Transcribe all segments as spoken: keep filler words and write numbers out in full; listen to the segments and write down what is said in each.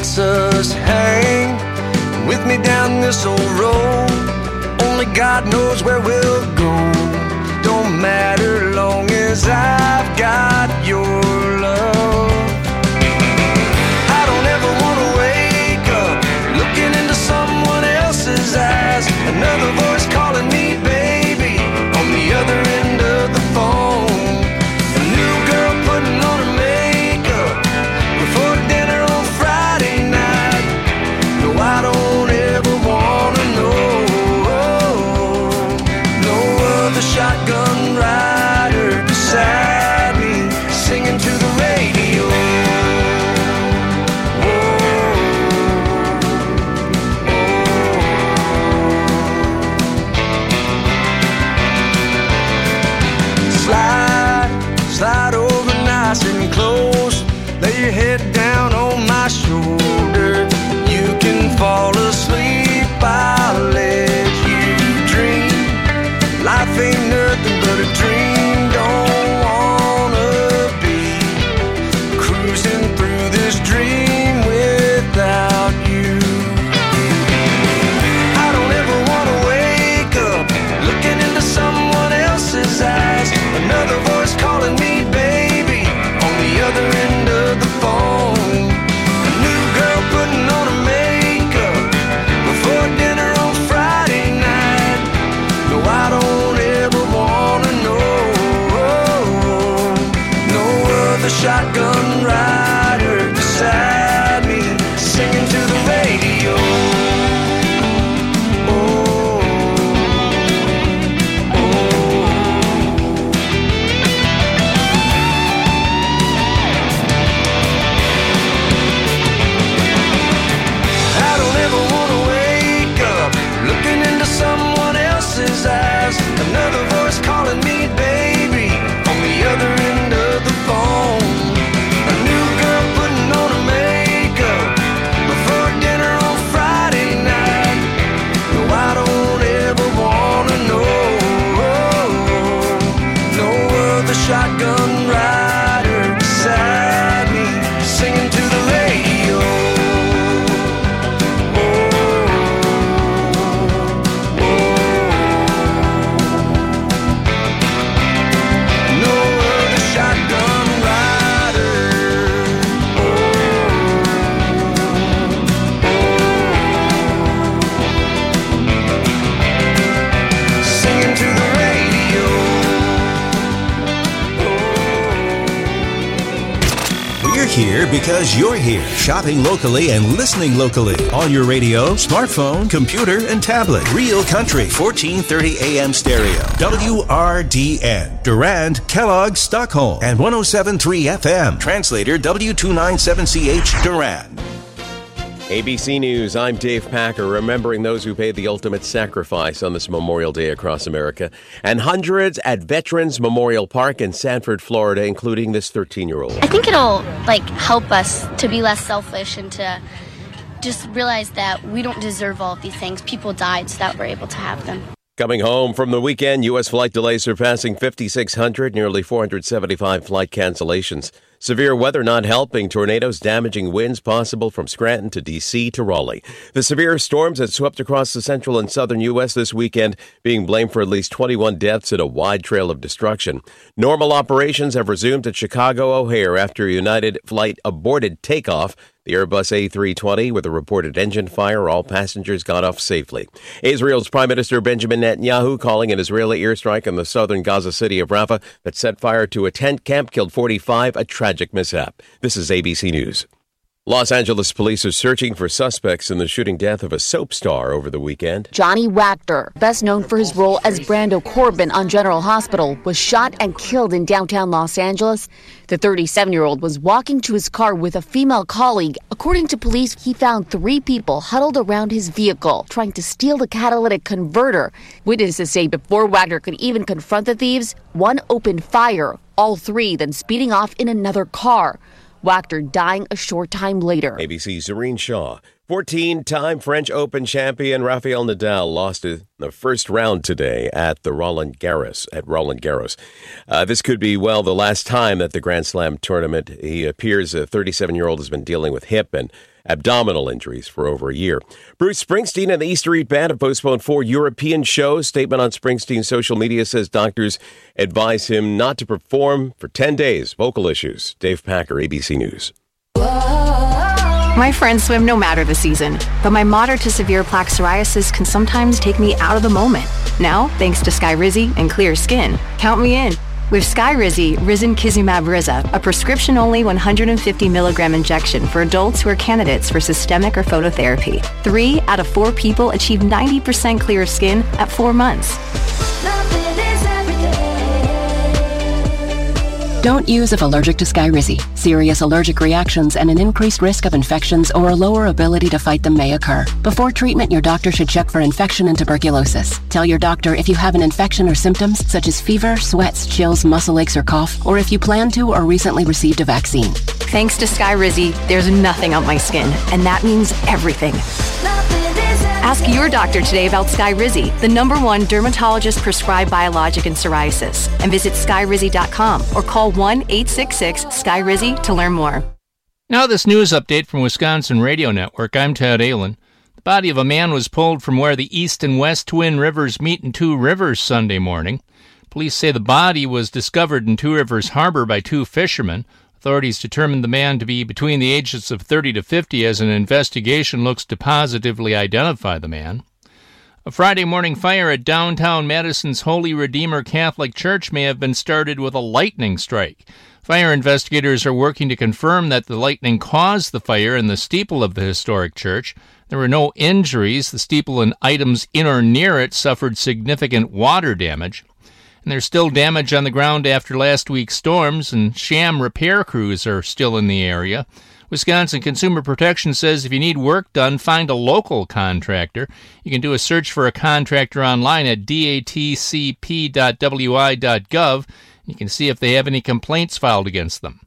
lets us hang with me down this old road. Only God knows where we'll go. Don't matter long as I've got your love. I don't ever want to wake up looking into someone else's eyes. Another voice calling me baby on the other end of the phone. A new girl putting on her makeup before dinner on Friday night. No, I don't ever want to know. No other shotgun rider beside me singing to the radio. Slide over nice and close. Lay your head down on my shoulder. You can fall asleep, I'll let you dream. Life ain't nothing but a dream. Don't wanna be cruising through this dream without you. I don't ever wanna wake up looking into someone else's eyes. Another voice calling me baby on the other end of the phone. A new girl putting on her makeup before dinner on Friday night. No, I don't ever wanna know. No other shotgun rider beside me singing to the radio. Another voice calling me baby on the other end of the phone. A new girl putting on her makeup before dinner on Friday night. No, I don't ever wanna know. No other shotgun rider beside me singing to the radio. Here because you're here, shopping locally and listening locally on your radio, smartphone, computer, and tablet. Real Country, fourteen thirty A M stereo. W R D N, Durand, Kellogg, Stockholm, and one oh seven point three F M. Translator W two ninety-seven C H, Durand. A B C News, I'm Dave Packer, remembering those who paid the ultimate sacrifice on this Memorial Day across America. And hundreds at Veterans Memorial Park in Sanford, Florida, including this thirteen-year-old. I think it'll, like, help us to be less selfish and to just realize that we don't deserve all of these things. People died so that we're able to have them. Coming home from the weekend, U S flight delays surpassing fifty-six hundred, nearly four hundred seventy-five flight cancellations. Severe weather not helping, tornadoes damaging winds possible from Scranton to D C to Raleigh. The severe storms that swept across the central and southern U S this weekend being blamed for at least twenty-one deaths and a wide trail of destruction. Normal operations have resumed at Chicago O'Hare after a United flight aborted takeoff. The Airbus A three twenty, with a reported engine fire, all passengers got off safely. Israel's Prime Minister Benjamin Netanyahu calling an Israeli airstrike on the southern Gaza city of Rafah that set fire to a tent camp, killed forty-five, a tragic mishap. This is A B C News. Los Angeles police are searching for suspects in the shooting death of a soap star over the weekend. Johnny Wachter, best known for his role as Brando Corbin on General Hospital, was shot and killed in downtown Los Angeles. The thirty-seven-year-old was walking to his car with a female colleague. According to police, he found three people huddled around his vehicle, trying to steal the catalytic converter. Witnesses say before Wachter could even confront the thieves, one opened fire, all three then speeding off in another car. Wachter dying a short time later. A B C's Zareen Shaw. fourteen-time French Open champion Rafael Nadal lost in the first round today at the Roland Garros. At Roland Garros, uh, this could be well the last time at the Grand Slam tournament. He appears a thirty-seven-year-old has been dealing with hip and abdominal injuries for over a year. Bruce Springsteen and the East Street Band have postponed four European shows. Statement on Springsteen's social media says doctors advise him not to perform for ten days. Vocal issues. Dave Packer, A B C News. My friends swim no matter the season, but my moderate to severe plaque psoriasis can sometimes take me out of the moment. Now, thanks to Skyrizi and clear skin, count me in. With Skyrizi, Risankizumab Riza, a prescription-only one hundred fifty milligram injection for adults who are candidates for systemic or phototherapy. Three out of four people achieve ninety percent clear skin at four months. Don't use if allergic to Skyrizi. Serious allergic reactions and an increased risk of infections or a lower ability to fight them may occur. Before treatment, your doctor should check for infection and tuberculosis. Tell your doctor if you have an infection or symptoms such as fever, sweats, chills, muscle aches, or cough, or if you plan to or recently received a vaccine. Thanks to Skyrizi, there's nothing on my skin, and that means everything. Ask your doctor today about Skyrizi, the number one dermatologist-prescribed biologic in psoriasis, and visit skyrizi dot com or call one eight six six Skyrizi to learn more. Now this news update from Wisconsin Radio Network. I'm Ted Allen. The body of a man was pulled from where the east and west Twin Rivers meet in Two Rivers Sunday morning. Police say the body was discovered in Two Rivers Harbor by two fishermen. Authorities determined the man to be between the ages of thirty to fifty as an investigation looks to positively identify the man. A Friday morning fire at downtown Madison's Holy Redeemer Catholic Church may have been started with a lightning strike. Fire investigators are working to confirm that the lightning caused the fire in the steeple of the historic church. There were no injuries. The steeple and items in or near it suffered significant water damage. And there's still damage on the ground after last week's storms, and sham repair crews are still in the area. Wisconsin Consumer Protection says if you need work done, find a local contractor. You can do a search for a contractor online at d a t c p dot w i dot gov. You can see if they have any complaints filed against them.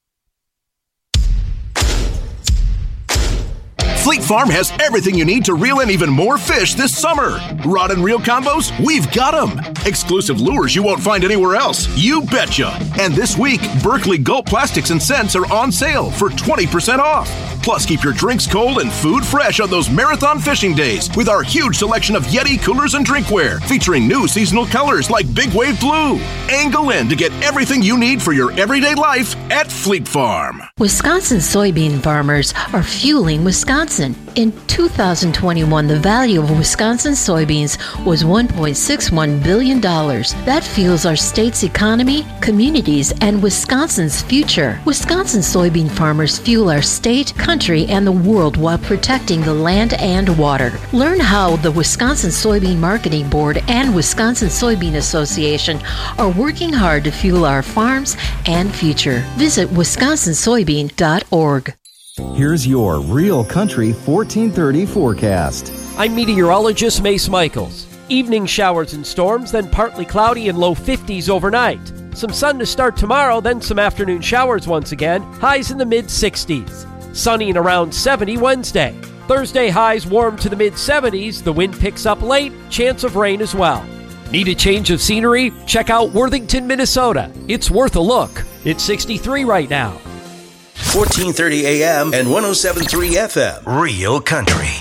Fleet Farm has everything you need to reel in even more fish this summer. Rod and reel combos? We've got them. Exclusive lures you won't find anywhere else. You betcha. And this week, Berkeley Gulp Plastics and Scents are on sale for twenty percent off. Plus, keep your drinks cold and food fresh on those marathon fishing days with our huge selection of Yeti coolers and drinkware featuring new seasonal colors like Big Wave Blue. Angle in to get everything you need for your everyday life at Fleet Farm. Wisconsin soybean farmers are fueling Wisconsin. In two thousand twenty-one, the value of Wisconsin soybeans was one point six one billion dollars. That fuels our state's economy, communities, and Wisconsin's future. Wisconsin soybean farmers fuel our state, country, and the world while protecting the land and water. Learn how the Wisconsin Soybean Marketing Board and Wisconsin Soybean Association are working hard to fuel our farms and future. Visit wisconsin soybean dot org. Here's your Real Country fourteen thirty forecast. I'm meteorologist Mace Michaels. Evening showers and storms, then partly cloudy and low fifties overnight. Some sun to start tomorrow, then some afternoon showers once again. Highs in the mid sixties. Sunny and around seventy Wednesday. Thursday highs warm to the mid seventies. The wind picks up late. Chance of rain as well. Need a change of scenery? Check out Worthington, Minnesota. It's worth a look. It's sixty-three right now. fourteen thirty A M and one oh seven point three F M. Real Country.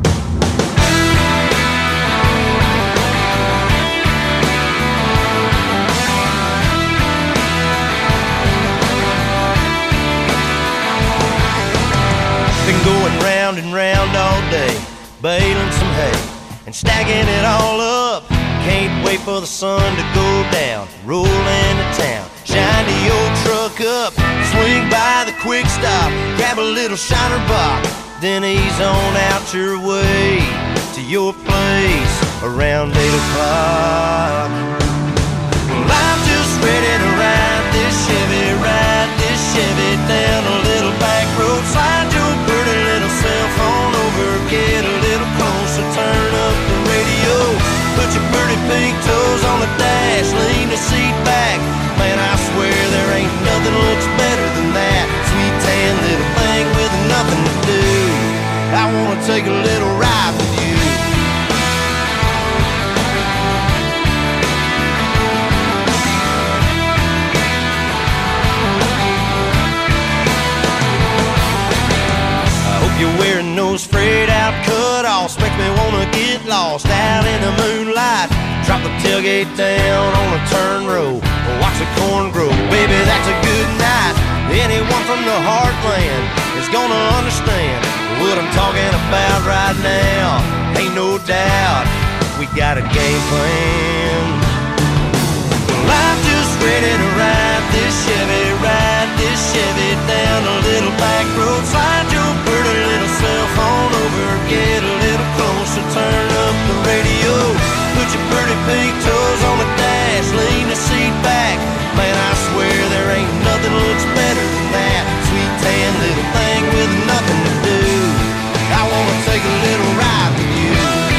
Been going round and round all day, baling some hay and stacking it all up. Can't wait for the sun to go down, roll into town, shine the old truck up, swing by the quick stop, grab a little shiner box, then ease on out your way to your place around eight o'clock. Well, I'm just ready to ride this Chevy, ride this Chevy down a little back road, slide your pretty little cell phone over, get a little closer, turn up the radio, put your pretty pink toes on the dash, lean the seat back. Man, I swear there ain't nothing looks better than that sweet tan little thing with nothing to do. I wanna take a little ride with you. I hope you're wearing those frayed out cut-offs. Makes me wanna get lost out in the moonlight. Drop the tailgate down on a turn row, watch the corn grow. Baby, that's a good night. Anyone from the heartland is gonna understand what I'm talking about right now. Ain't no doubt we got a game plan. Well, I'm just ready to ride this Chevy, ride this Chevy down a little back road. Slide your pretty little cell phone over, get a little closer, turn up the radio. Put your pretty pink toes on the dash, lean the seat back. Man, I swear there ain't nothing looks better than that sweet tan little thing with nothing to do. I wanna take a little ride with you.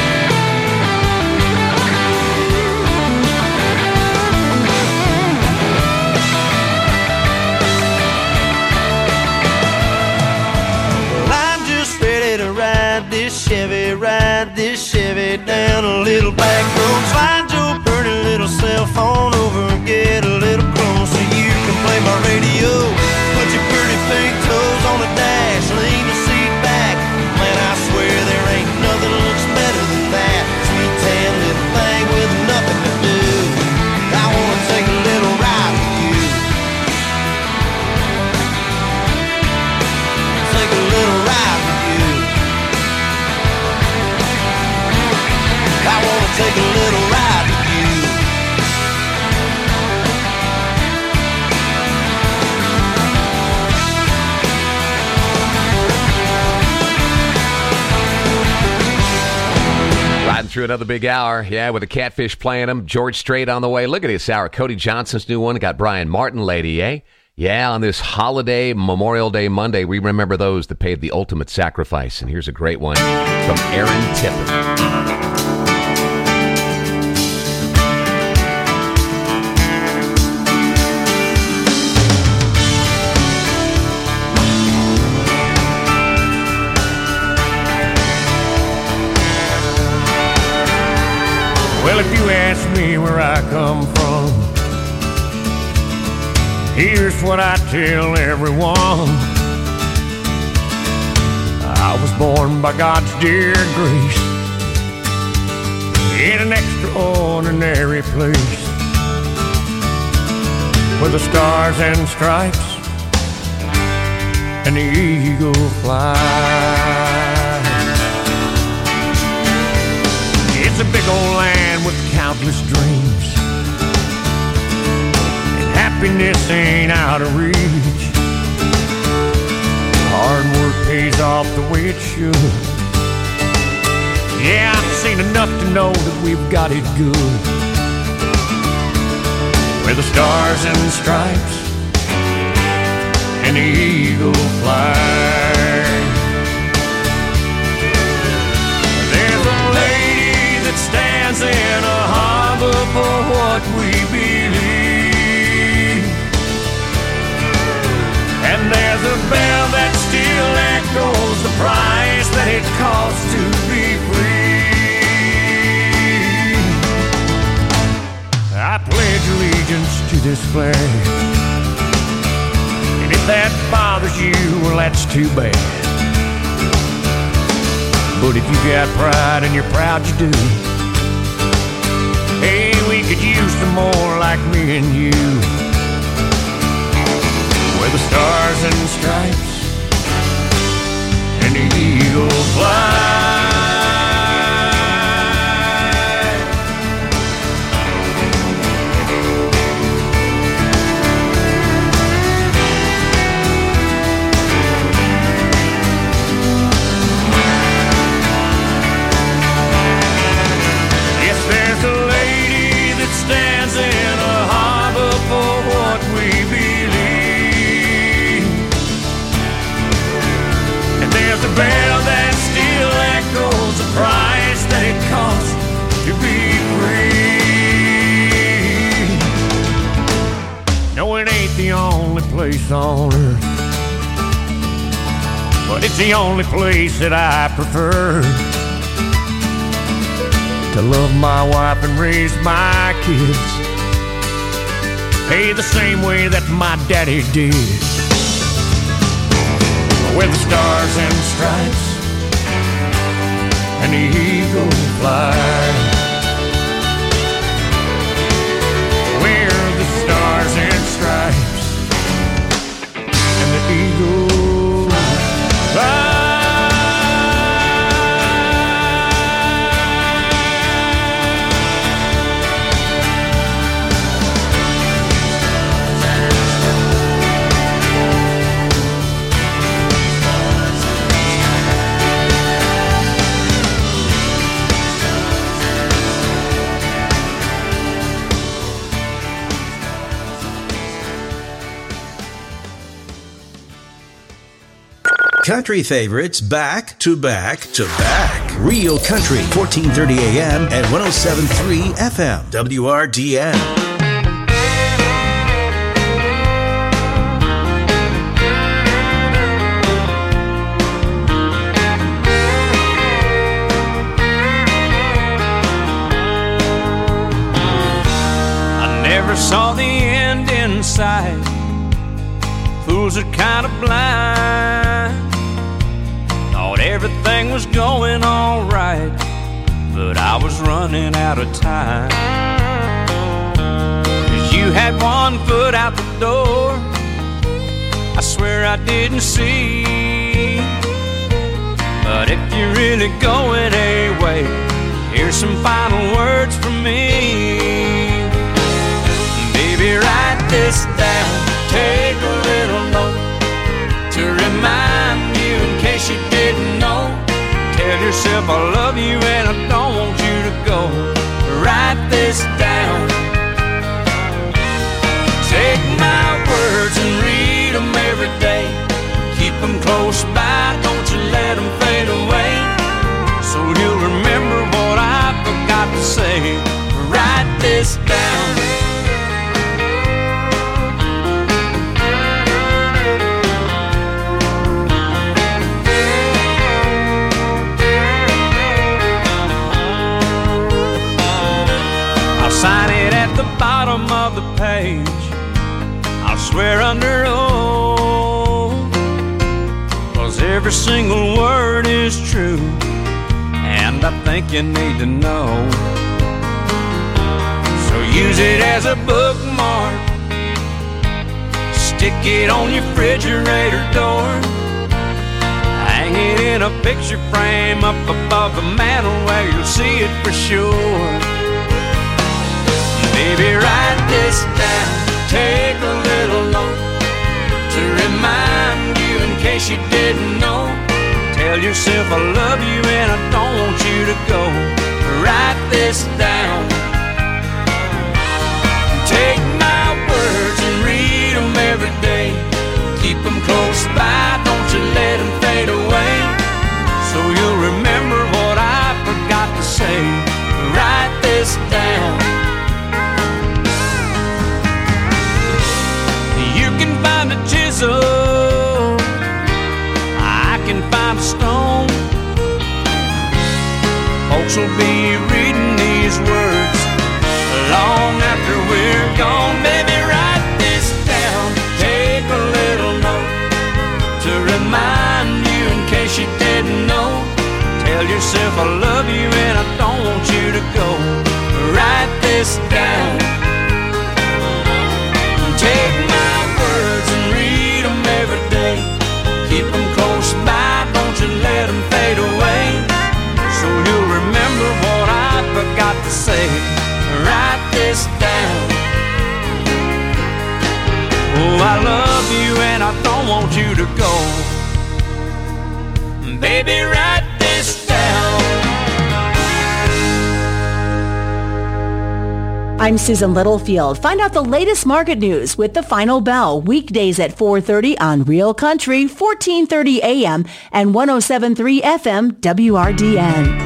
Well, I'm just ready to ride this Chevy, ride this Chevy down a little back road. Slide your pretty little cell phone over and get a little closer. You can play my radio. Put your pretty pink toes on the dash, lean the seat back. Man, I swear there ain't nothing looks better than that sweet tan little thing with nothing to do. I wanna take a little ride with you. Take a little ride with you. I wanna take a little ride with you. Riding through another big hour, yeah, with the Catfish playing them. George Strait on the way. Look at this hour. Cody Johnson's new one. Got Brian Martin, Lady A. Yeah, on this holiday, Memorial Day Monday, we remember those that paid the ultimate sacrifice. And here's a great one from Aaron Tippett. Well, if you ask me where I come from, here's what I tell everyone. I was born by God's dear grace in an extraordinary place where the stars and stripes and the eagle fly. It's a big old land with countless dreams, and happiness ain't out of reach. Hard work pays off the way it should. Yeah, I've seen enough to know that we've got it good, where the stars and stripes and the eagle fly. There's a lady that stands in a harbor for what we believe, and there's a bell that still echoes the price that it costs to be free. I pledge allegiance to this flag, and if that bothers you, well, that's too bad. But if you got pride and you're proud you do, hey, we could use some more like me and you, where the stars and stripes and the eagle fly. Stands in a harbor for what we believe, and there's a bell that still echoes the price that it costs to be free. No, it ain't the only place on earth, but it's the only place that I prefer to love my wife and raise my kids, hey, the same way that my daddy did. With the stars and stripes and the eagle fly, where the stars and stripes and the eagle fly. Country favorites back to back to back. Real Country, fourteen thirty A M and one oh seven point three F M, W R D N. I never saw the end in sight. Fools are kind of blind. Thought everything was going all right, but I was running out of time. 'Cause you had one foot out the door, I swear I didn't see. But if you're really going away, here's some final words from me. Baby, write this down, take a little note to remind you in case you didn't know. Tell yourself I love you and I don't want you to go. Write this down. Take my words and read them every day. Keep them close by, don't you let them fade away. So you'll remember what I forgot to say. Write this down. Sign it at the bottom of the page. I'll swear under oath, 'cause every single word is true, and I think you need to know. So use it as a bookmark, stick it on your refrigerator door, hang it in a picture frame up above the mantle where you'll see it for sure. Baby, write this down, take a little note to remind you in case you didn't know. Tell yourself I love you and I don't want you to go. Write this down. Take my words and read them every day. Keep them close by, don't you let them fade away. So you'll remember what I forgot to say. Write this down. Find a chisel, I can find a stone. Folks will be reading these words long after we're gone. Baby, write this down, take a little note to remind you in case you didn't know. Tell yourself I love you and I don't want you to go. Write this down. Take my words and read them every day. Keep them close by, don't you let them fade away. So you'll remember what I forgot to say. Write this down. Oh, I love you and I don't want you to go. Baby, write this down. I'm Susan Littlefield. Find out the latest market news with The Final Bell, weekdays at four thirty on Real Country, fourteen thirty A M and one oh seven point three F M W R D N.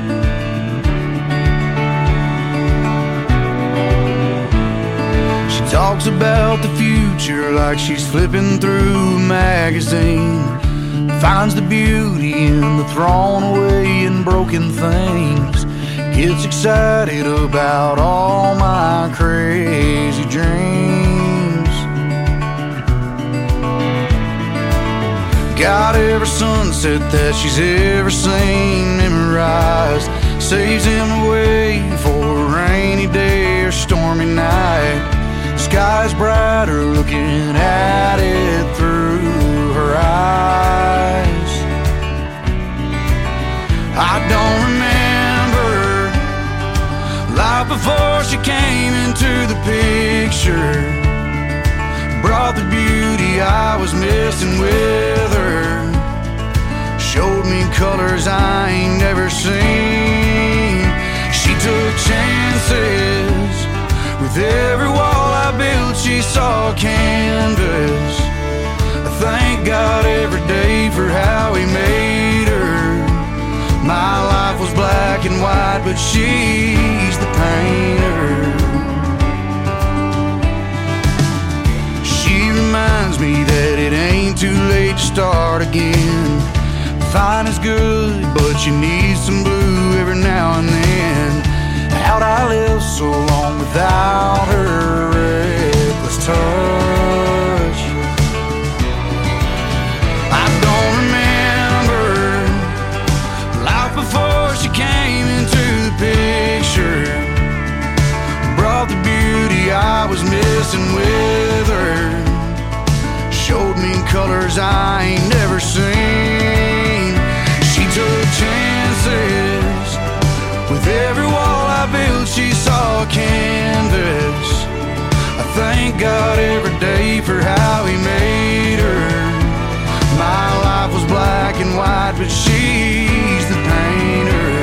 She talks about the future like she's flipping through a magazine. Finds the beauty in the thrown away and broken things. Gets excited about all my crazy dreams. Got every sunset that she's ever seen memorized. Saves him away for a rainy day or stormy night. Sky's brighter looking at it through her eyes. I don't remember life before she came into the picture. Brought the beauty I was missing with her. Showed me colors I ain't never seen. She took chances. With every wall I built, she saw canvas. I thank God every day for how He made her. My life was black and white, but she's the painter. She reminds me that it ain't too late to start again. Fine is good, but you need some blue every now and then. How'd I live so long without her reckless touch? I don't remember life before she came into the picture. Brought the beauty I was missing with her. Showed me colors I ain't never seen. She took chances. With every wall I built, she saw canvas. I thank God every day for how He made her. My life was black and white, but she's the painter.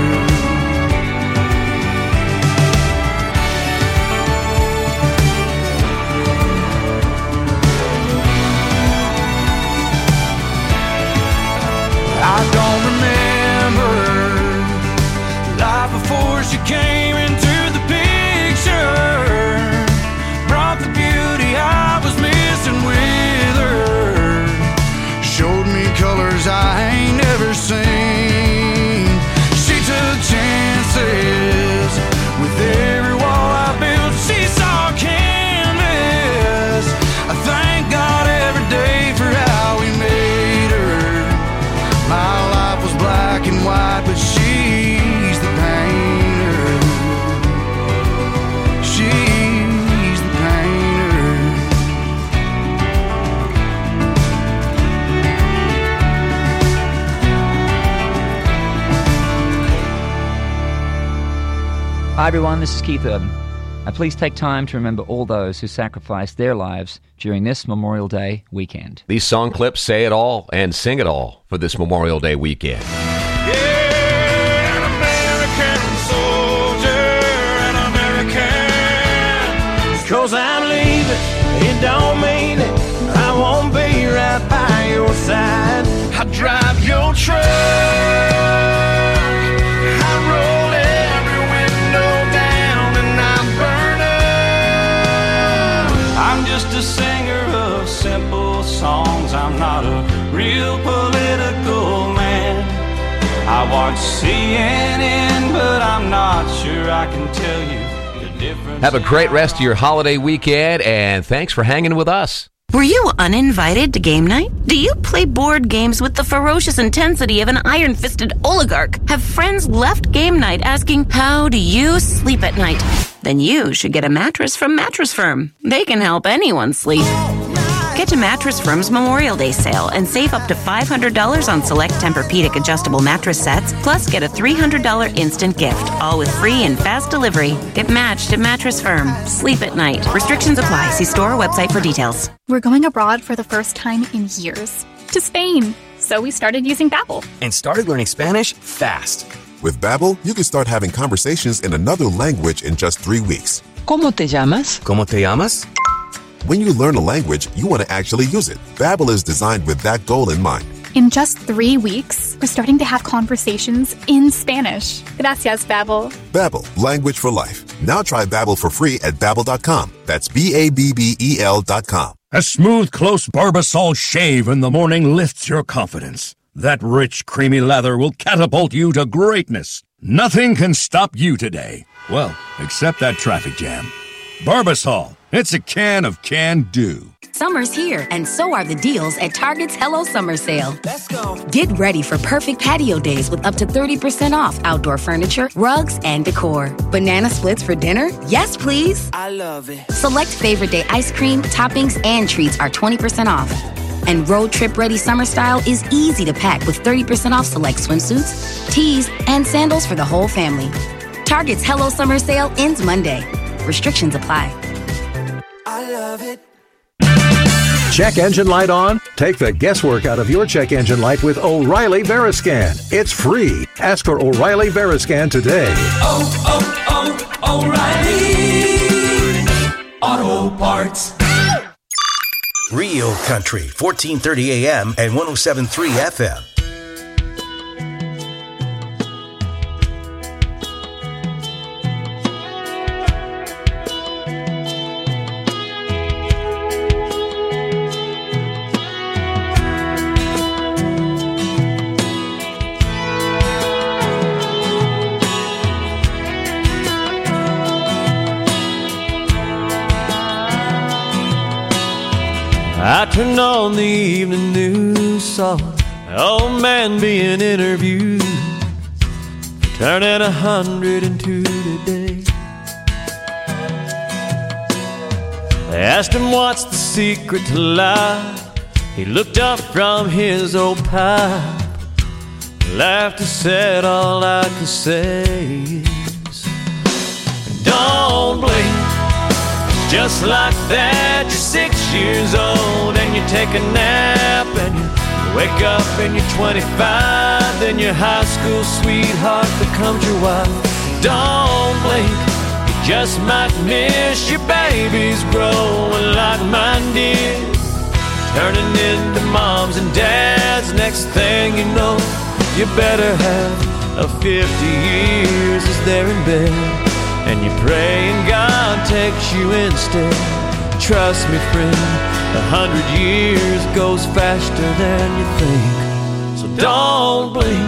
I don't remember life before she came into the picture. Brought the beauty I was missing with her. Showed me colors I ain't never seen. She took chances. With every wall I built, she saw canvas. I thank God every day for how He made her. My life was black and white, but she's the painter. She's the painter. Hi everyone, this is Keith Urban. And please take time to remember all those who sacrificed their lives during this Memorial Day weekend. These song clips say it all and sing it all for this Memorial Day weekend. Yeah, an American soldier, an American. 'Cause I'm leaving, it don't mean it. I won't be right by your side. I drive your truck. I roll every window down and I burn up. I'm just a singer of simple songs. I'm not a real political man. I watch C N N, but I'm not sure I can tell you the difference. Have a great rest of your holiday weekend, and thanks for hanging with us. Were you uninvited to game night? Do you play board games with the ferocious intensity of an iron-fisted oligarch? Have friends left game night asking, how do you sleep at night? Then you should get a mattress from Mattress Firm. They can help anyone sleep. Get to Mattress Firm's Memorial Day sale and save up to five hundred dollars on select Tempur-Pedic adjustable mattress sets, plus get a three hundred dollars instant gift, all with free and fast delivery. Get matched at Mattress Firm. Sleep at night. Restrictions apply. See store or website for details. We're going abroad for the first time in years. To Spain. So we started using Babbel. And started learning Spanish fast. With Babbel, you can start having conversations in another language in just three weeks. ¿Cómo te llamas? ¿Cómo te llamas? When you learn a language, you want to actually use it. Babbel is designed with that goal in mind. In just three weeks, we're starting to have conversations in Spanish. Gracias, Babbel. Babbel, language for life. Now try Babbel for free at babbel dot com. That's B A B B E L dot com. A smooth, close Barbasol shave in the morning lifts your confidence. That rich, creamy lather will catapult you to greatness. Nothing can stop you today. Well, except that traffic jam. Barbasol. It's a can of can-do. Summer's here, and so are the deals at Target's Hello Summer Sale. Let's go. Get ready for perfect patio days with up to thirty percent off outdoor furniture, rugs, and decor. Banana splits for dinner? Yes, please. I love it. Select favorite day ice cream, toppings, and treats are twenty percent off. And road trip ready summer style is easy to pack with thirty percent off select swimsuits, tees, and sandals for the whole family. Target's Hello Summer Sale ends Monday. Restrictions apply. I love it. Check engine light on? Take the guesswork out of your check engine light with O'Reilly Veriscan. It's free. Ask for O'Reilly Veriscan today. Oh, oh, oh, O'Reilly Auto Parts. Real Country, fourteen thirty A M and one oh seven point three F M. I turned on the evening news, saw an old man being interviewed for turning a hundred and two today. They asked him what's the secret to life. He looked up from his old pipe, laughed and said, all I can say is, don't blink. Just like that, you're six years old and you take a nap and you wake up and you're twenty-five. Then your high school sweetheart becomes your wife. Don't blink, you just might miss your babies growing like mine did, turning into moms and dads. Next thing you know, you better have a fifty years as they're in bed, and you pray and God takes you instead. Trust me, friend, a hundred years goes faster than you think. So don't blink.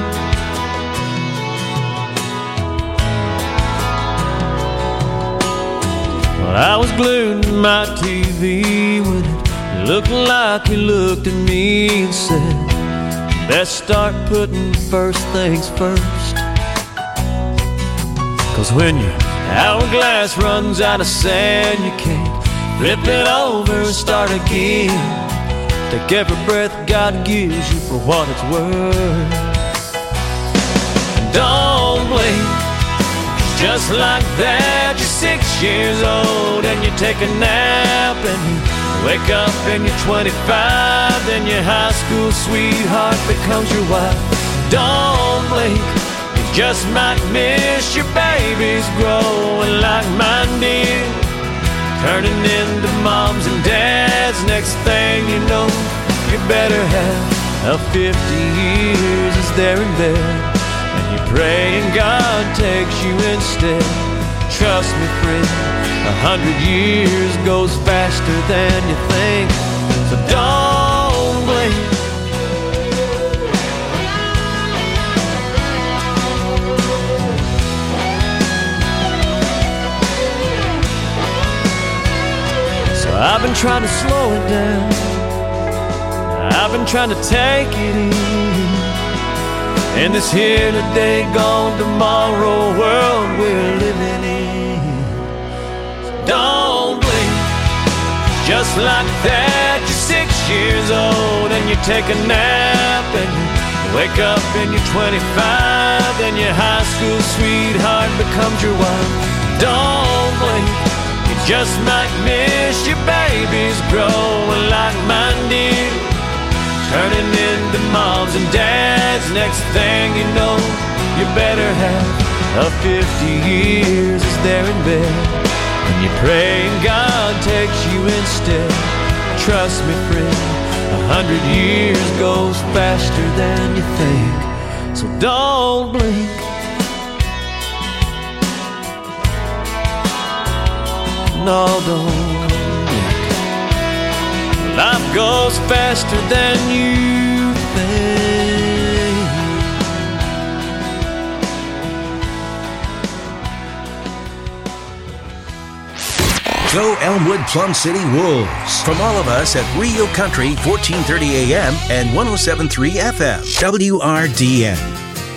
Well, I was glued to my T V when it looked like he looked at me and said, best start putting first things first. Cause when your hourglass runs out of sand, you can't flip it over and start again. Take every breath God gives you for what it's worth. And don't blink. Just like that, you're six years old and you take a nap and you wake up and you're twenty-five. Then your high school sweetheart becomes your wife. Don't blink. Just might miss your babies growing like mine did, turning into moms and dads. Next thing you know, you better have a fifty years as they're in bed, and you pray and God takes you instead. Trust me, friend, a hundred years goes faster than you think. So don't blink. I've been trying to slow it down, I've been trying to take it easy in this here today, gone tomorrow world we're living in. So don't blink. Just like that, you're six years old and you take a nap and you wake up and you're twenty-five. Then your high school sweetheart becomes your wife. Don't blink. Just might miss your babies growing like mine did, turning into moms and dads. Next thing you know, you better have a fifty years as they're in bed, and you pray and God takes you instead. Trust me, friend, A hundred years goes faster than you think, so don't blink. No, don't blink. Life goes faster than you think. Go Elmwood Plum City Wolves. From all of us at Rio Country, fourteen thirty A M and one oh seven point three F M, W R D N.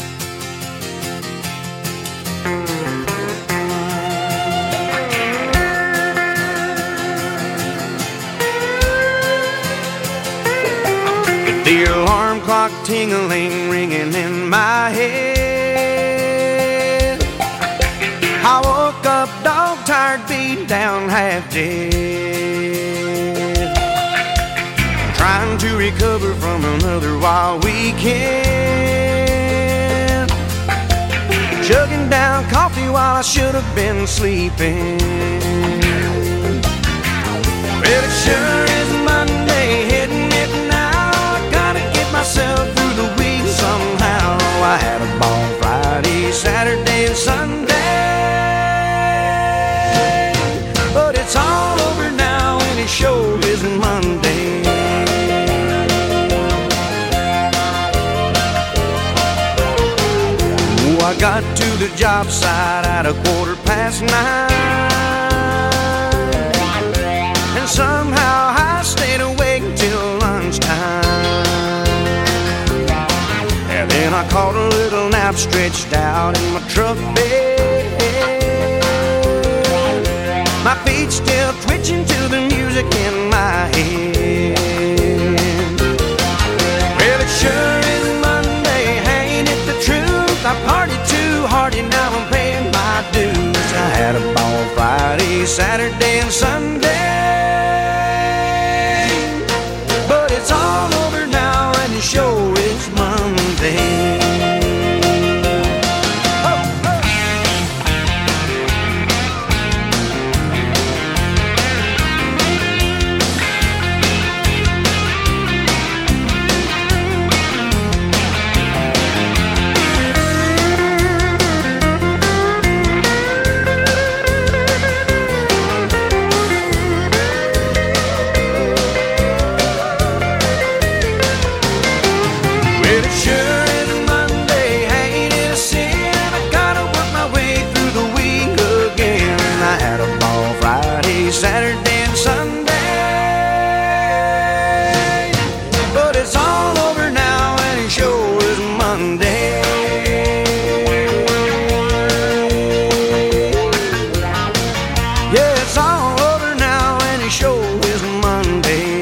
The alarm clock tingling, ringing in my head. I woke up dog-tired, beat down, half dead. I'm trying to recover from another wild weekend. Chugging down coffee while I should have been sleeping. Well, it sure is Monday, hitting it now. Myself through the week somehow. I had a ball Friday, Saturday, and Sunday, but it's all over now, and it sure is Monday. Oh, I got to the job site at a quarter past nine, and somehow I stayed awake till lunchtime. Then I caught a little nap stretched out in my truck bed. My feet still twitching to the music in my head. Well, it sure is Monday, ain't it the truth? I partied too hard and now I'm paying my dues. I had a ball Friday, Saturday, and Sunday, but it's all over now and it sure is Monday. Saturday and Sunday, but it's all over now and it sure is Monday. Yeah, it's all over now and it sure is Monday.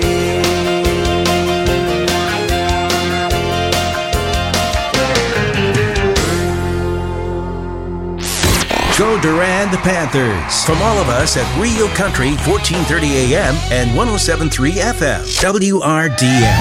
Go Durand the Panthers. From all of us at Rio Country, fourteen thirty A M and one oh seven point three F M, W R D N.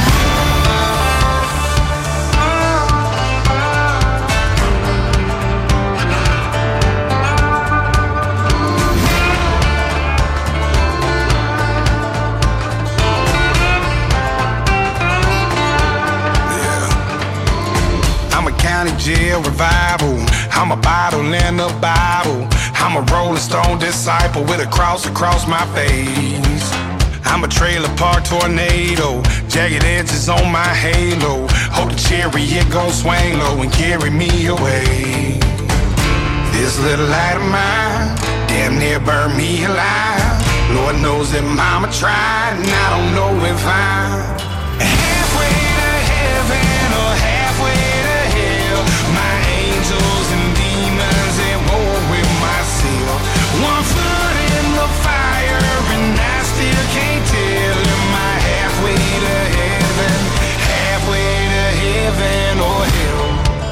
Jail revival. I'm a bottle in the Bible. I'm a Rolling Stone disciple with a cross across my face. I'm a trailer park tornado, jagged edges on my halo. Hope the chariot gon' swing low and carry me away. This little light of mine damn near burned me alive. Lord knows that mama tried, and I don't know if I'm halfway to heaven or halfway to hell. My angels and demons at war with myself. One foot in the fire and I still can't tell. Am I halfway to heaven, halfway to heaven or hell?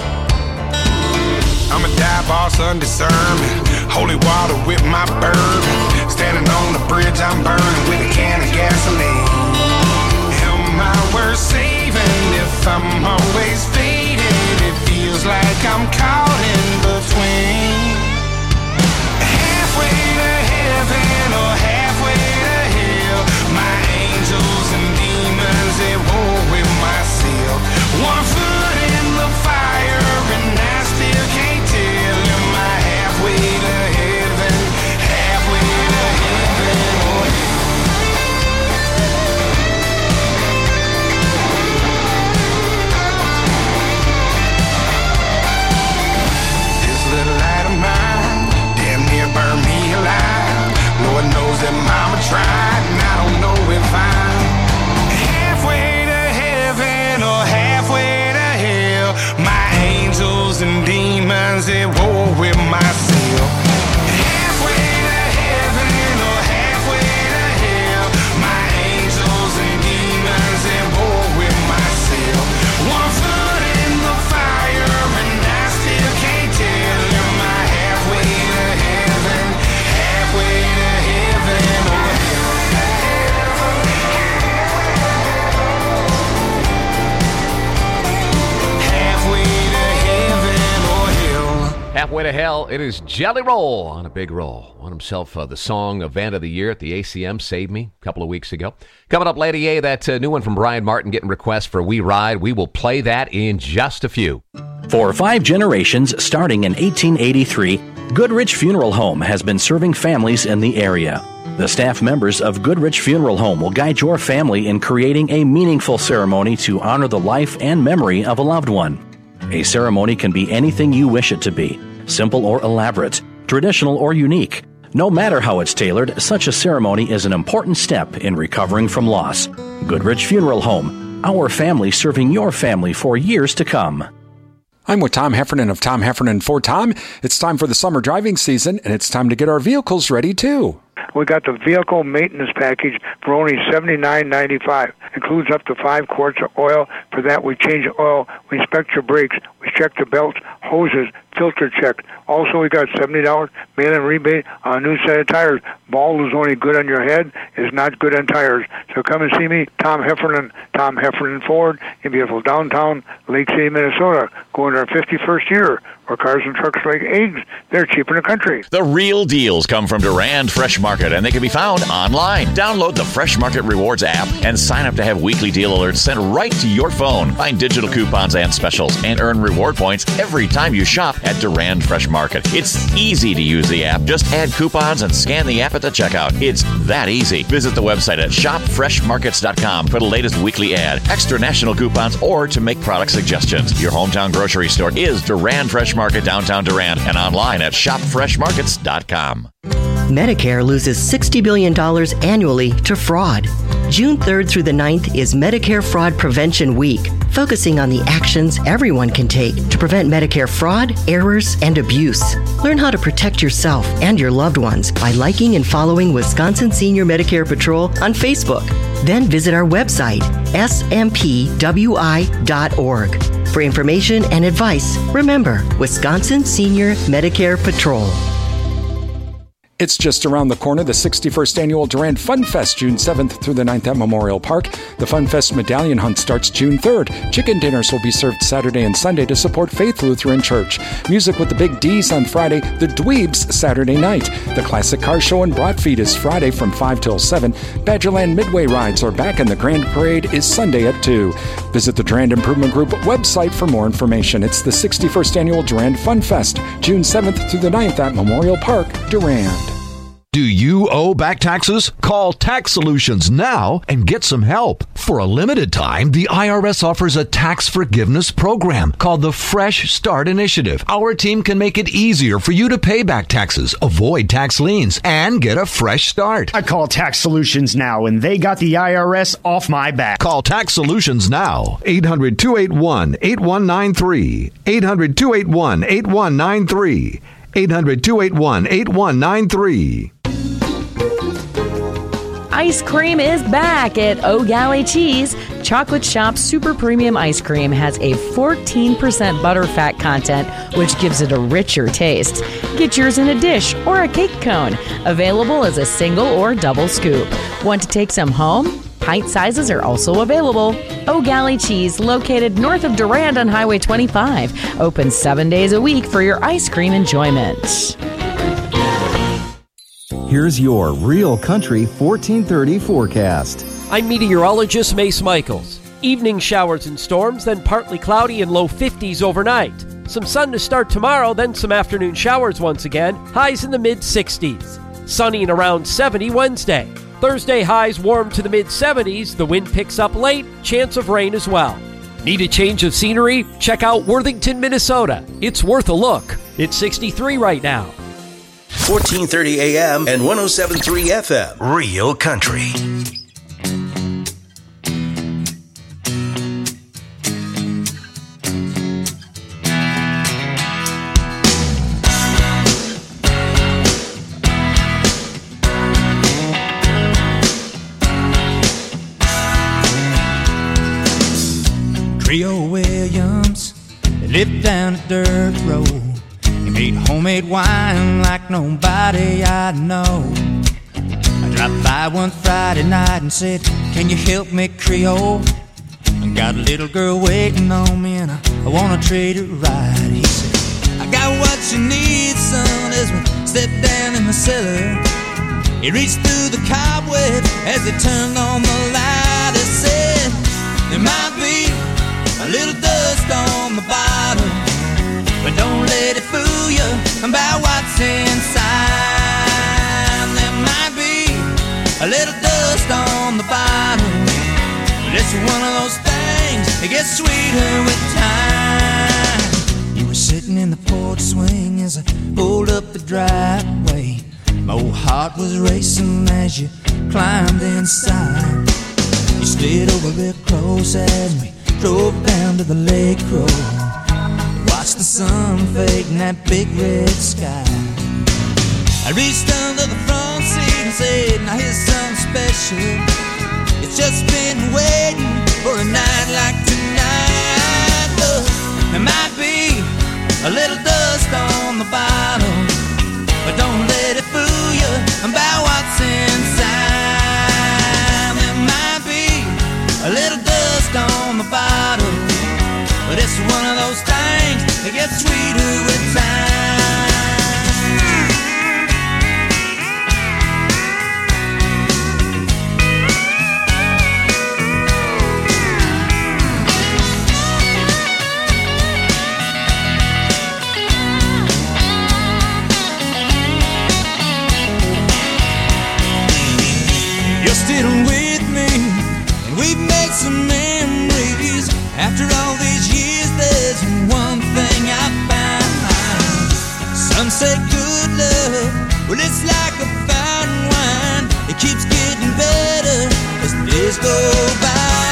I'm a dive bar Sunday sermon, holy water with my bourbon. Standing on the bridge I'm burning with a can of gasoline. Am I worth saving if I'm always faded? It feels like I'm caught in between. Halfway to heaven or halfway to hell. My angels and demons at war demons at war with myself. Halfway to heaven or halfway to hell. My angels and demons at war with myself. One foot in the fire and I still can't tell. Am I halfway to heaven, halfway to heaven or hell? Halfway to heaven or hell. Halfway to hell, it is Jelly Roll on a big roll. Won himself uh, the Song Event of the Year at the A C M, Save Me, a couple of weeks ago. Coming up, Lady A, that uh, new one from Brian Martin getting requests for We Ride. We will play that in just a few. For five generations, starting in eighteen eighty-three, Goodrich Funeral Home has been serving families in the area. The staff members of Goodrich Funeral Home will guide your family in creating a meaningful ceremony to honor the life and memory of a loved one. A ceremony can be anything you wish it to be, simple or elaborate, traditional or unique. No matter how it's tailored, such a ceremony is an important step in recovering from loss. Goodrich Funeral Home, our family serving your family for years to come. I'm with Tom Heffernan of Tom Heffernan for Tom. It's time for the summer driving season, and it's time to get our vehicles ready, too. We got the vehicle maintenance package for only seventy-nine ninety-five. Includes up to five quarts of oil. For that, we change the oil, we inspect your brakes, we check the belts, hoses, filter check. Also, we got seventy dollars mail-in rebate on a new set of tires. Bald is only good on your head, is not good on tires. So come and see me, Tom Heffernan, Tom Heffernan Ford, in beautiful downtown Lake City, Minnesota. Going to our fifty-first year, where cars and trucks like eggs, they're cheap in the country. The real deals come from Durand Fresh Market, and they can be found online. Download the Fresh Market Rewards app and sign up to have weekly deal alerts sent right to your phone. Find digital coupons and specials and earn reward points every time you shop at Durand Fresh Market. It's easy to use the app. Just add coupons and scan the app at the checkout. It's that easy. Visit the website at shop fresh markets dot com for the latest weekly ad, extra national coupons, or to make product suggestions. Your hometown grocery store is Durand Fresh Market, downtown Durand, and online at shop fresh markets dot com. Medicare loses sixty billion dollars annually to fraud. June third through the ninth is Medicare Fraud Prevention Week, focusing on the actions everyone can take to prevent Medicare fraud, errors, and abuse. Learn how to protect yourself and your loved ones by liking and following Wisconsin Senior Medicare Patrol on Facebook. Then visit our website, s m p w i dot org. For information and advice, remember Wisconsin Senior Medicare Patrol. It's just around the corner, the sixty-first Annual Durand Fun Fest, June seventh through the ninth at Memorial Park. The Fun Fest Medallion Hunt starts June third. Chicken dinners will be served Saturday and Sunday to support Faith Lutheran Church. Music with the Big D's on Friday, the Dweebs Saturday night. The Classic Car Show and Broad Feed is Friday from five till seven. Badgerland Midway Rides are back, and the Grand Parade is Sunday at two. Visit the Durand Improvement Group website for more information. It's the sixty-first Annual Durand Fun Fest, June seventh through the ninth at Memorial Park, Durand. Do you owe back taxes? Call Tax Solutions now and get some help. For a limited time, the I R S offers a tax forgiveness program called the Fresh Start Initiative. Our team can make it easier for you to pay back taxes, avoid tax liens, and get a fresh start. I call Tax Solutions now, and they got the I R S off my back. Call Tax Solutions now. eight hundred, two eight one, eight one nine three. eight hundred, two eight one, eight one nine three. eight hundred, two eight one, eight one nine three. Ice cream is back at O'Galley Cheese. Chocolate Shop Super Premium Ice Cream has a fourteen percent butter fat content, which gives it a richer taste. Get yours in a dish or a cake cone. Available as a single or double scoop. Want to take some home? Pint sizes are also available. O'Galley Cheese, located north of Durand on Highway twenty-five. Open seven days a week for your ice cream enjoyment. Here's your Real Country fourteen thirty forecast. I'm meteorologist Mace Michaels. Evening showers and storms, then partly cloudy and low fifties overnight. Some sun to start tomorrow, then some afternoon showers once again. Highs in the mid sixties. Sunny and around seventy Wednesday. Thursday highs warm to the mid seventies. The wind picks up late. Chance of rain as well. Need a change of scenery? Check out Worthington, Minnesota. It's worth a look. It's sixty-three right now. fourteen thirty A M and one oh seven point three F M. Real Country. Daniel Williams, he lived down a dirt road. He made homemade wine like nobody I know. I dropped by one Friday night and said, can you help me Creole? I got a little girl waiting on me and I, I wanna treat her right. He said, I got what you need, son, as we step down in the cellar. He reached through the cobweb as he turned on the light. He said, there might be a little dust on the bottom, but don't let it fool you about what's inside. There might be a little dust on the bottom, but it's one of those things that gets sweeter with time. You were sitting in the porch swing as I pulled up the driveway. My old heart was racing as you climbed inside. You slid over real close as we drove down to the lake road. Watched the sun fade in that big red sky. I reached under the front seat and said, now here's something special. It's just been waiting for a night like tonight. Look, there might be a little dust on the bottom, but don't let it fool you about what's inside. There might be a little dust on the bottom, but it's one of those things that gets sweeter with time. You're still with me, and we've made some memories. After all these years, there's one thing I found. Some say good love, well, it's like a fine wine. It keeps getting better as the days go by.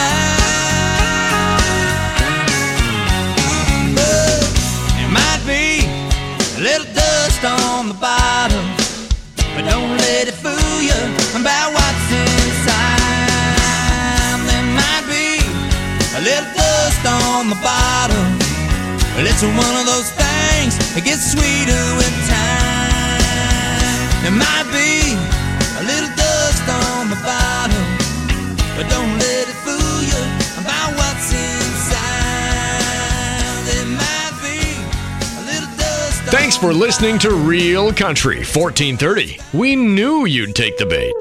But there might be a little dust on the bottom, but don't let it fool you about what's inside. There might be a little dust on the bottom, but it's one of those things that gets sweeter with time. There might be a little dust on the bottom, but don't let it fool you about what's inside. There might be a little dust. Thanks for listening to Real Country fourteen thirty. We knew you'd take the bait.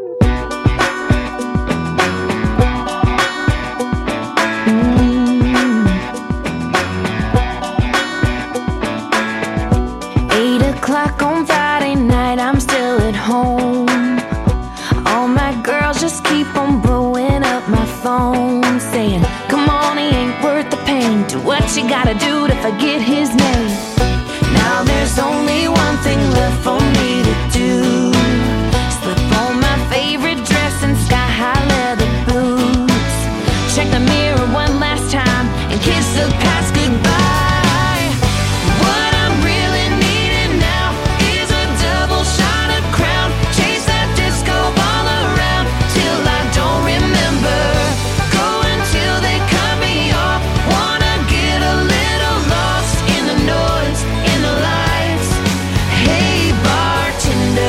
Eight o'clock on Friday night, I'm still at home. All my girls just keep on blowing up my phone, saying, come on, he ain't worth the pain. Do what you gotta do to forget his name. Now there's only one thing left for me to do. Slip on my favorite dress and sky-high leather boots. Check the mirror one last time and kiss the past goodbye. What I'm really needing now is a double shot of Crown. Chase that disco ball around till I don't remember. Go until they cut me off. Wanna get a little lost in the noise, in the lights. Hey bartender,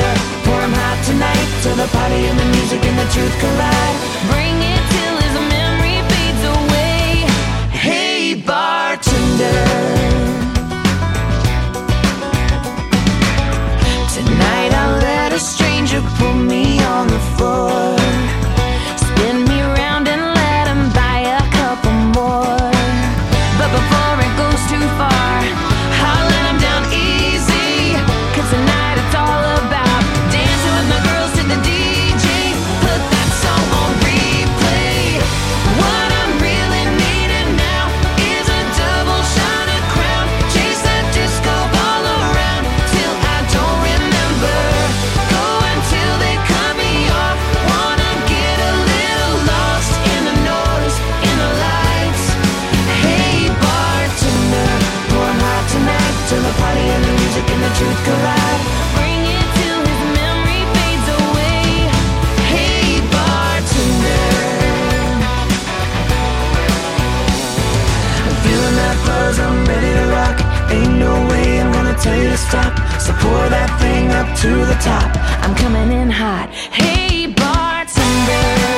buzz, I'm ready to rock. Ain't no way I'm gonna tell you to stop. So pour that thing up to the top. I'm coming in hot. Hey, bartender.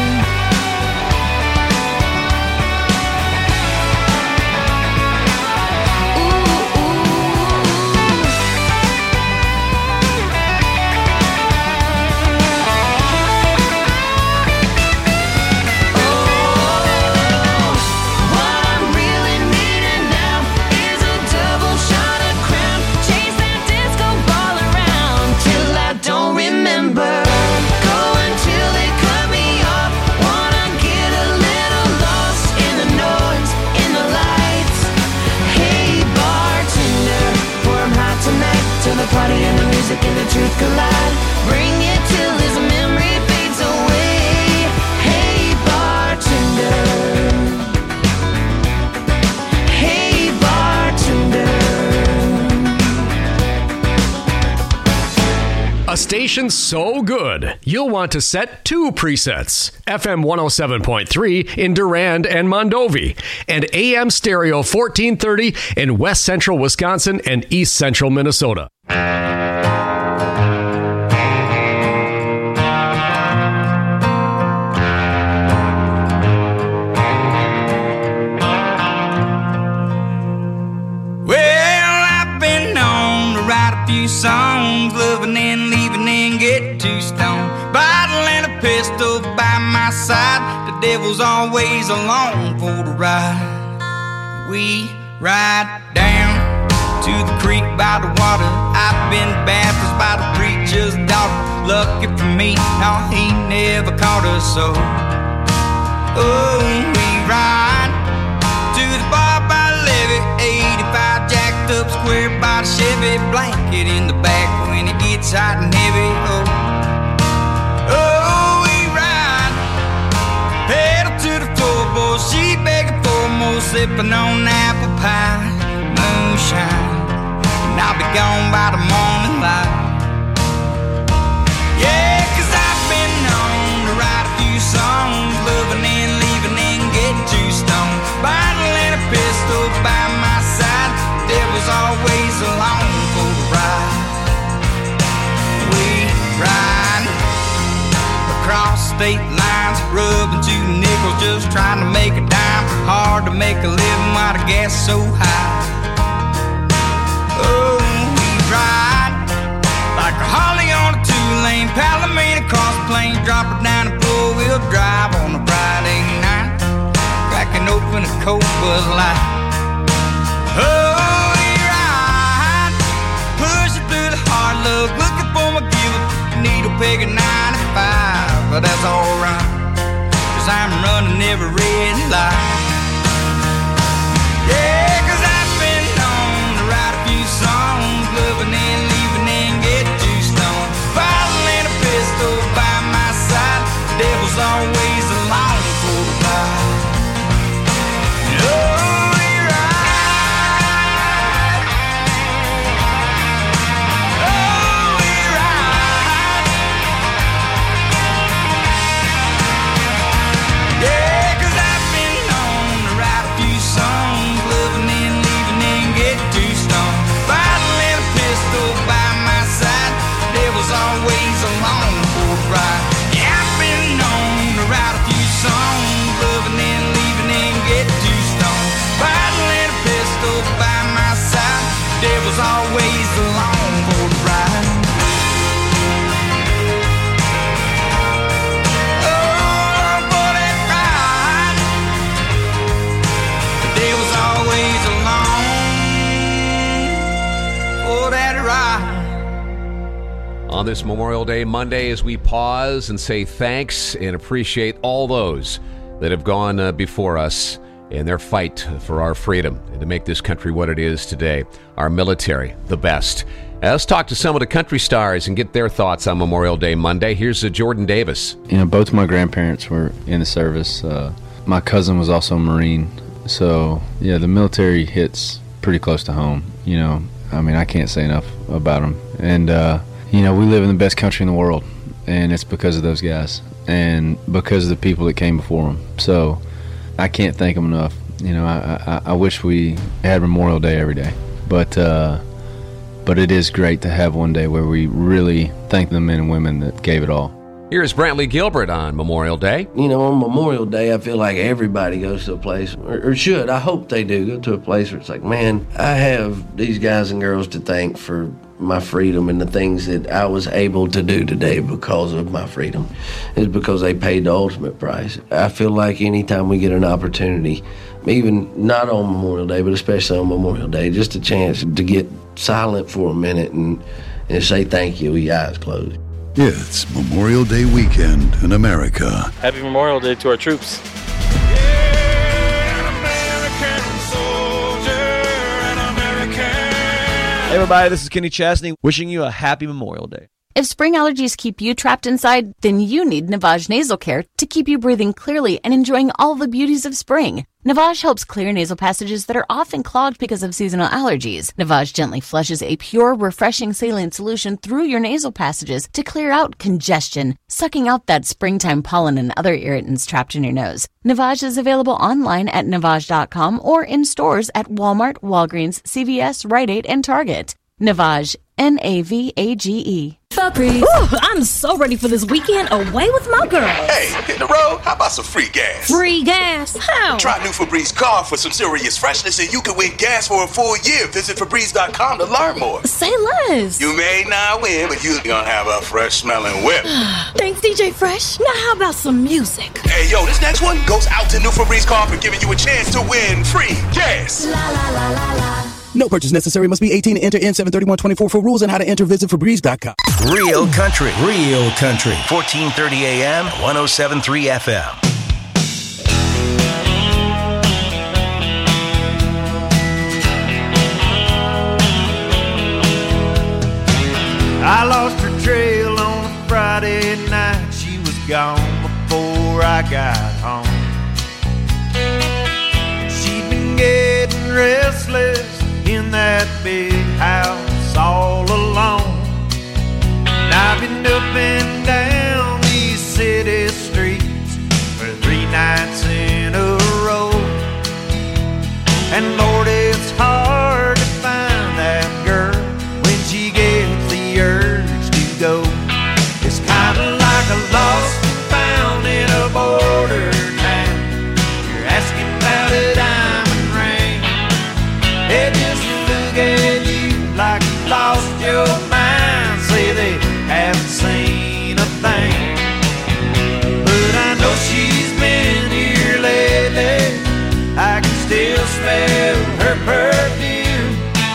Party and the music and the truth collide. Bring it till this memory fades away. Hey bartender. Hey bartender. A station so good, you'll want to set two presets. F M one oh seven point three in Durand and Mondovi, and A M Stereo fourteen thirty in West Central Wisconsin and East Central Minnesota. Songs, loving and leaving and get too stoned. Bottle and a pistol by my side. The devil's always along for the ride. We ride down to the creek by the water. I've been baptized by the preacher's daughter. Lucky for me, no, he never caught us so. Oh, we ride to the bar by the levee, eighty-five jacked up square by the Chevy, blanket in the back when it gets hot and heavy. Oh, oh, we ride, pedal to the floorboard, she begging for more, sipping on apple pie, moonshine, and I'll be gone by the morning light. Yeah, 'cause I've been known to write a few songs, loving and leaving and get too stoned. Bottle and a pistol by my side, devil's always along for the ride. We ride across state lines, rubbing two nickels, just trying to make a dime. Hard to make a living while the gas is so high. Oh, we ride like a Harley on a two-lane Palomino across the plain, drop it down and four-wheel drive on a Friday night, cracking open a cold Bud Light. Oh, we ride, pushing through the hard luck, looking for my gift, needle peg at ninety-five, but that's alright, 'cause I'm running every red light. Yeah, 'cause I've been known to write a few songs, loving and leaving and get too stoned. Bottle and a pistol by my side, devil's always along for the ride. Oh, always along for the ride. Yeah, I've been known to write a few songs, loving and leaving and get too stoned. Bottle and a pistol by my side, devil's always along for the ride. Oh, for that ride, the devil's always along for that ride. On this Memorial Day Monday, as we pause and say thanks and appreciate all those that have gone uh, before us in their fight for our freedom and to make this country what it is today. Our military, the best. Uh, let's talk to some of the country stars and get their thoughts on Memorial Day Monday. Here's uh, Jordan Davis. You know, both my grandparents were in the service. Uh, my cousin was also a Marine. So, yeah, the military hits pretty close to home. You know, I mean, I can't say enough about them. And, uh, you know, we live in the best country in the world, and it's because of those guys and because of the people that came before them. So I can't thank them enough. You know, I, I, I wish we had Memorial Day every day, but uh, but it is great to have one day where we really thank the men and women that gave it all. Here's Brantley Gilbert on Memorial Day. You know, on Memorial Day, I feel like everybody goes to a place, or, or should, I hope they do, go to a place where it's like, man, I have these guys and girls to thank for my freedom and the things that I was able to do today because of my freedom. It's because they paid the ultimate price. I feel like anytime we get an opportunity, even not on Memorial Day, but especially on Memorial Day, just a chance to get silent for a minute and, and say thank you with your eyes closed. It's Memorial Day weekend in America. Happy Memorial Day to our troops. Hey everybody, this is Kenny Chesney wishing you a happy Memorial Day. If spring allergies keep you trapped inside, then you need Navage Nasal Care to keep you breathing clearly and enjoying all the beauties of spring. Navage helps clear nasal passages that are often clogged because of seasonal allergies. Navage gently flushes a pure, refreshing saline solution through your nasal passages to clear out congestion, sucking out that springtime pollen and other irritants trapped in your nose. Navage is available online at navage dot com or in stores at Walmart, Walgreens, C V S, Rite Aid, and Target. Navage, N A V A G E. Febreze. Ooh, I'm so ready for this weekend away with my girls. Hey, hit the road? How about some free gas? Free gas? How? Try new Febreze car for some serious freshness and you can win gas for a full year. Visit Febreze dot com to learn more. Say less. You may not win, but you're gonna have a fresh smelling whip. Thanks, D J Fresh. Now how about some music? Hey, yo, this next one goes out to new Febreze car for giving you a chance to win free gas. La la la la la. No purchase necessary. Must be eighteen to enter N seven thirty-one twenty-four for rules and how to enter. Visit Febreze dot com. Real country, real country. fourteen thirty A M, one oh seven point three F M. I lost her trail on a Friday night. She was gone before I got home. She'd been getting restless in that big house all alone. And I've been up and down these city streets for three nights in a row. And Lord, it's hard to find that girl when she gets the urge to go. It's kinda like a lost and found in a border town. You're asking about a diamond ring. They just look at you like you lost your mind. Say they haven't seen a thing. But I know she's been here lately. I can still smell her perfume.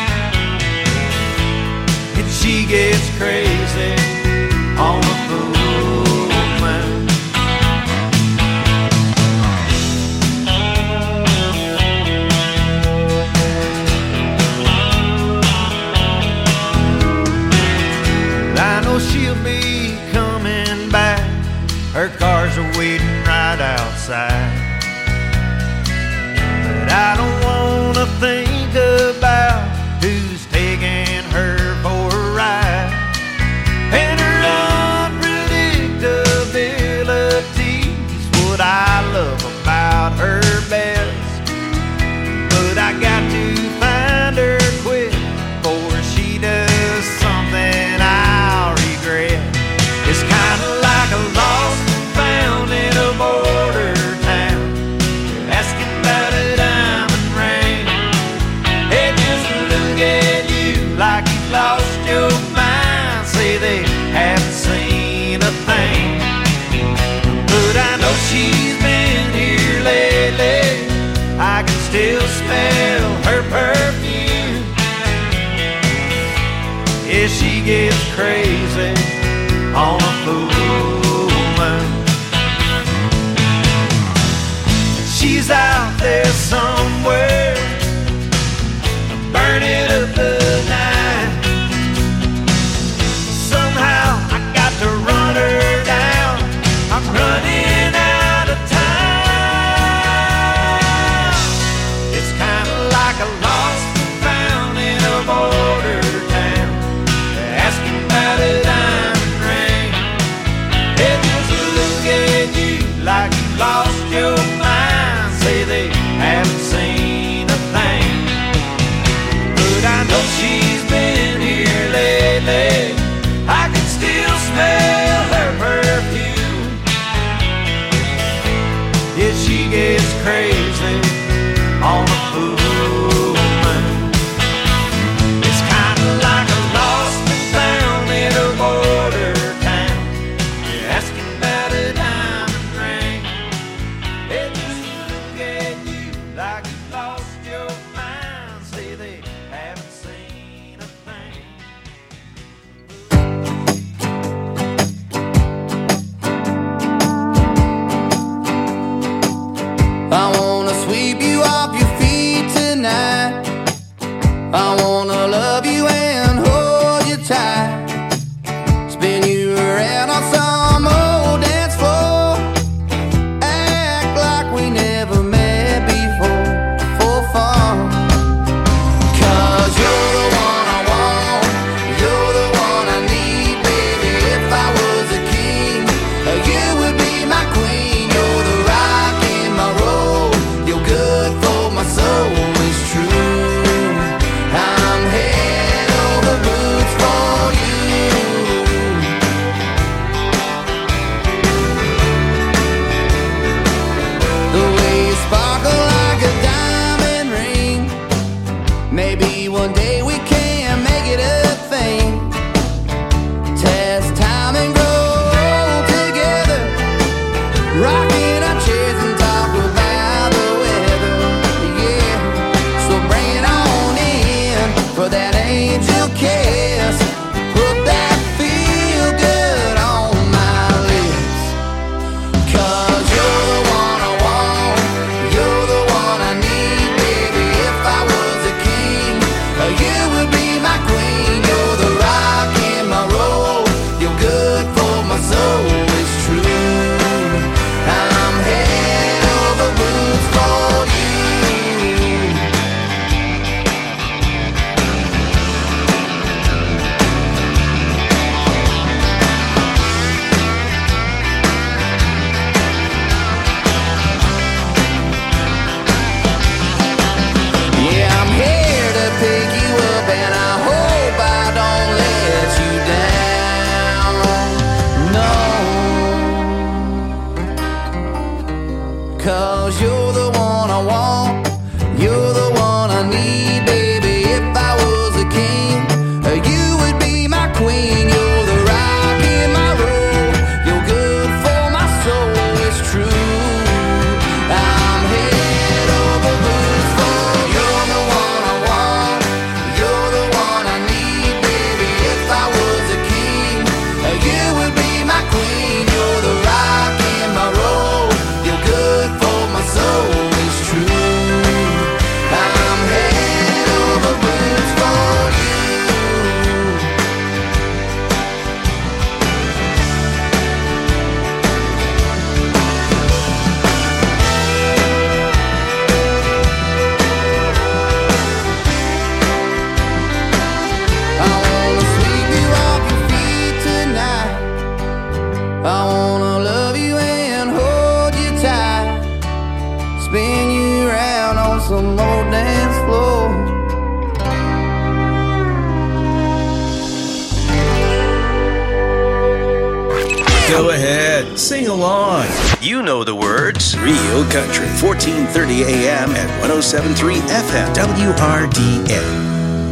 And she gets crazy on the full moon. I know she'll be coming back. Her cars are waiting right outside. But I don't wanna think about who's taking her for a ride. And her unpredictability's what I love about her best. But I got to find her quick before she does something I'll regret. It's kinda like a lost and found in a border town. You're asking about a diamond ring. They just look at you like you've lost your mind. Say they haven't seen a thing. But I know she's been here lately. I can still smell her perfume. Yeah, she gets crazy on a full moon. She's out there somewhere, burning up the night. Somehow I got to run her down. I'm running out of time. It's kind of like a lost and found in a border town. Asking about a dime. I wanna love you and hold you tight, spin you around on some old dance floor, act like we never met before, for fun. Cause you're the one I want, you're the one I need, baby. If I was a king, you would be my queen. You're the rock in my road, you're good for my soul, it's true. I'm head over boots for you. The way you sparkle like a diamond ring, maybe one day we can make it a thing. Test time and grow together, rocking our chairs and talk about the weather. Yeah, so bring it on in for that angel kiss. Put that feel good on my lips. Cause you're the one I want, you're the one I need, baby. If I was a king, you would be my queen. You're the rock in my road, you're good for my soul, it's true. I'm head over boots for you. Yeah, I'm here to pick you up, and I hope I don't let you down. No, cause you're the one I want, you're the one I need, baby. If I was a king, you would be my queen. You're the rock in my road, you're good for my soul, it's true. I'm head over boots for you. You're the one I want, you're the one I need, baby. If I was a king, you would be my queen. You're the rock in my road, you're good for my soul, it's true. I'm head over boots for you. I wanna sweep you off your feet tonight, I wanna love you and hold you tight, spin you around on some old dance floor. Go ahead, sing along. You know the words. Real Country, fourteen thirty A M at one oh seven point three F M, W R D N.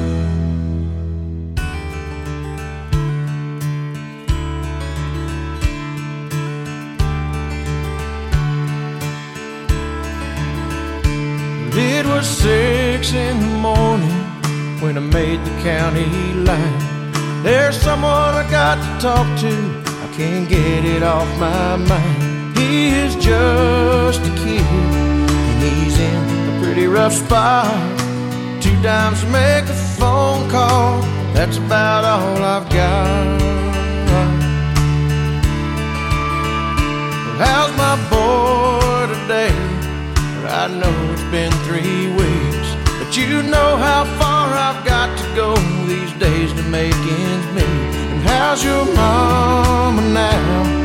It was six in the morning when I made the county line. There's someone I got to talk to, I can't get it off my mind. He is just a kid, and he's in a pretty rough spot. Two dimes to make a phone call, that's about all I've got. How's my boy today? I know it's been three weeks, but you know how far I've got to go these days to make ends meet. And how's your mama now?